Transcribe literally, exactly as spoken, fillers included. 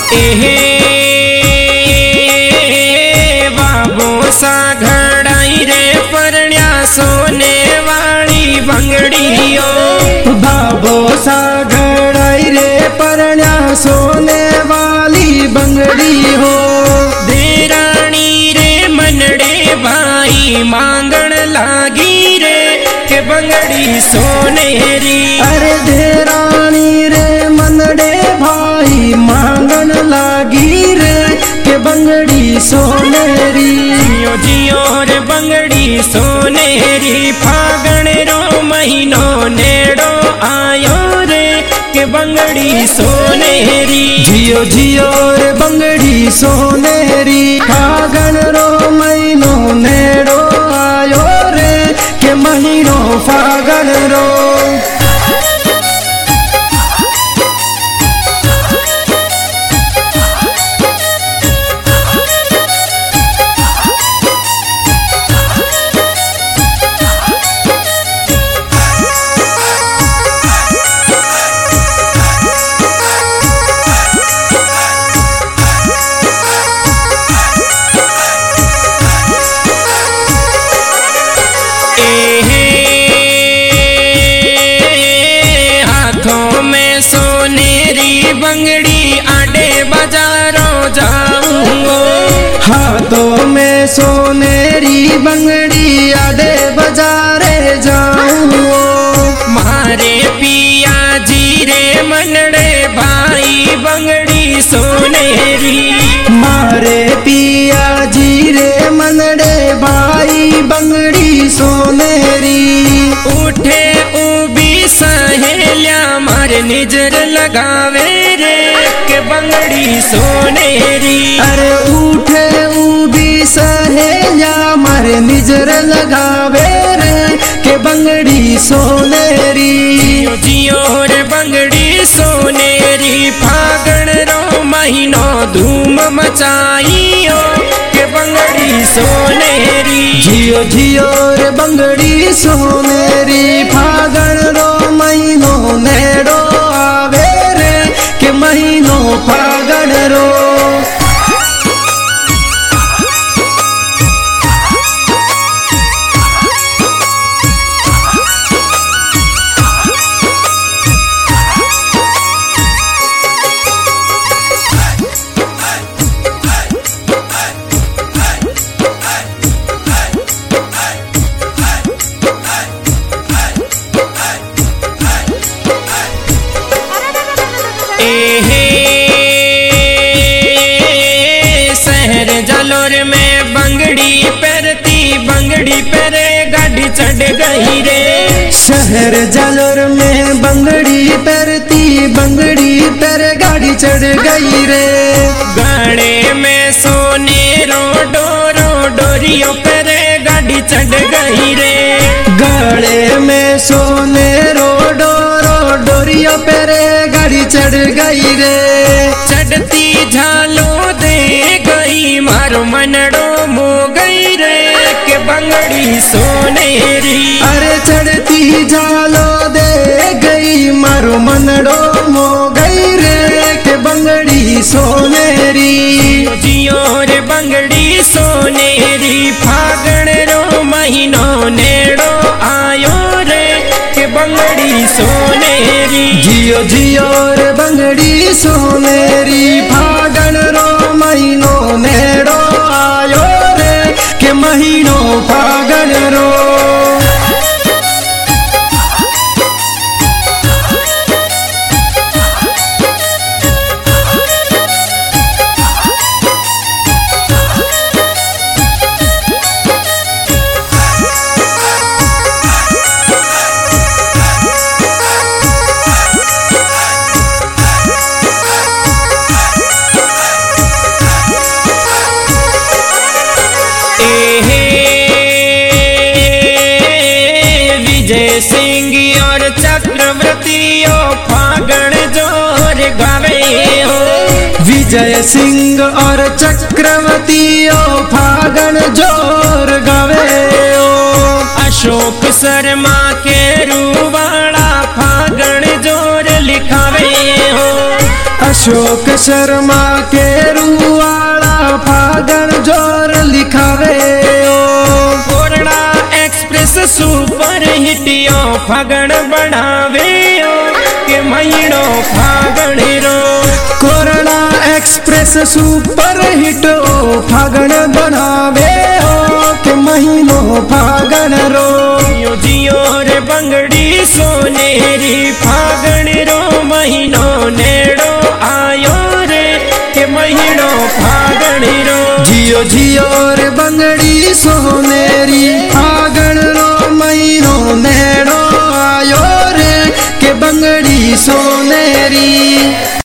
एहे बाबो सा घड़ाई रे परण्या सोने वाली बंगड़ियो। बाबो सा घड़ाई रे परण्या सोने वाली बंगड़ी हो। देरानी रे मनड़े भाई मांगण लागी रे के बंगड़ी सोनेरी। अरे देरानी रे मनड़े भाई मांगण लागी रे के बंगड़ी सोनेरी। जियो जियो रे बंगड़ी सोनेरी फागण रो महीनो नेड़ो आयो रे के बंगड़ी सोनेरी। जियो जियो रे बंगड़ी सोनेरी फागण रो महीनो नेड़ो आयो रे के महीनो फागण रो। सोनेरी बंगड़ी आडे बाजारों जाऊंगो। हाथों में सोनेरी बंगड़ी आडे बाजारे जाऊंगो। मारे पिया जी रे मनड़े भाई बंगड़ी सोनेरी। मारे पिया जी रे मनड़े भाई बंगड़ी सोनेरी। उठे उबी सहेलिया मारे निजर लगावे रे के बंगड़ी सोनेरी। अरे उठे उबी सहेलिया मारे निजर लगावे रे के बंगड़ी सोनेरी। जियो जियो रे बंगड़ी सोनेरी फागण रो महीनो धूम मचाइयो के बंगड़ी सोनेरी। जियो जियो रे बंगड़ी सोनेरी फागण रो महीनो नेड़ो आवे रे के महीनो फागण रो। शहर जालोर में बंगड़ी परती बंगड़ी परे गाड़ी चढ़ गई रे। शहर जालोर में बंगड़ी परती बंगड़ी पर गाड़ी चढ़ गई रे। गाड़े में सोने रो डोरो डोरियो परे गाड़ी चढ़ गई रे। गाड़े में सोने रो डोरो डोरियो परे गाड़ी चढ़ गई रे। चढ़ती झालो दे गई मारो मनड़ो मो गई रे के बंगड़ी सोनेरी। अरे चढ़ती झालो दे गई मारो मनड़ो मो गई रे के बंगड़ी सोनेरी। जियो रे बंगड़ी सोनेरी फागण रो महीनो नेड़ो आयो रे के बंगड़ी सोनेरी। जियो जियो रे बंगड़ी सोनेरी फागण रो महीनो नेड़ो आयो रे के महीनो फागण रो। विजय सिंह और चक्रवर्ती ओ फागण जोर गावे हो। विजय सिंह और चक्रवर्ती ओ फागण जोर गावे हो। अशोक शर्मा के रूवाड़ा फागण जोर लिखावे हो। अशोक शर्मा के रुआड़ा फागण जोर लिखावे कोरड़ा एक्सप्रेस सुपर हिटियो फागण बढ़ावे के महीनो फागण रो। कोरड़ा एक्सप्रेस सुपर हिट ओ फागण बढ़ावे ओ के महीनो फागण रो। जियो जियो रे बंगड़ी सोनेरी फागण रो महीनो नेड़ो आयो रे के महीनो फागण रो। जियो जियो रे बंगड़ी सोनेरी फागण रो महीनो नेड़ो आयो रे के बंगड़ी सोनेरी।